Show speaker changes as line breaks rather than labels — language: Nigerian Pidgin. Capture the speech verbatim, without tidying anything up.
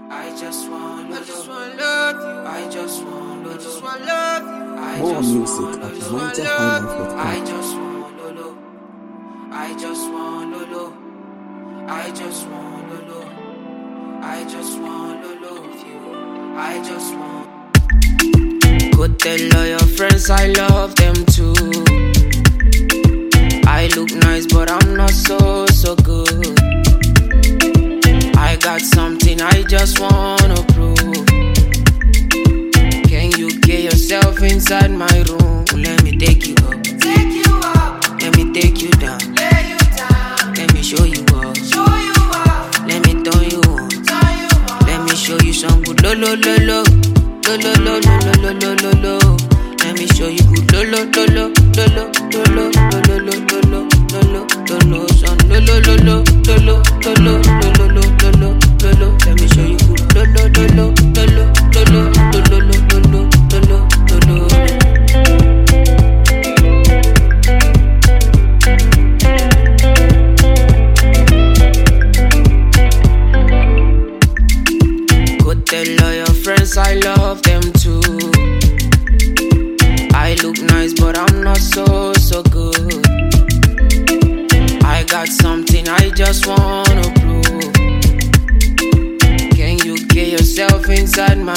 I just want, I just want love you. I just want, I just want love you. I
More
just
music
want,
at
I just want
niger
love
high
you.
life dot com.
I just want Lolo. I just want Lolo. I just want Lolo. I just want Lolo of you. I just want. Go tell all your friends I love them too. I look nice, but I'm not so, so good. I got something I just wanna prove. Can you get yourself inside my room? Let me take you up. Take you up. Let me take you down. Lay you down. Let me show you up. Show you up. Let me turn you on. Turn you on. Let me show you some good lo lo lo lo. Lo lo lo lo lo lo lo lo. Let me show you good lo lo lo lo lo lo lo lo lo lo lo lo lo lo son lo lo lo lo lo lo lo lo lo lo lo lo. Let me show you good lo lo lo lo lo lo lo lo lo lo lo lo lo. Go tell all your friends I love them too. I look nice, but I'm not so, so good. I got something I just wanna prove. Can you get yourself inside my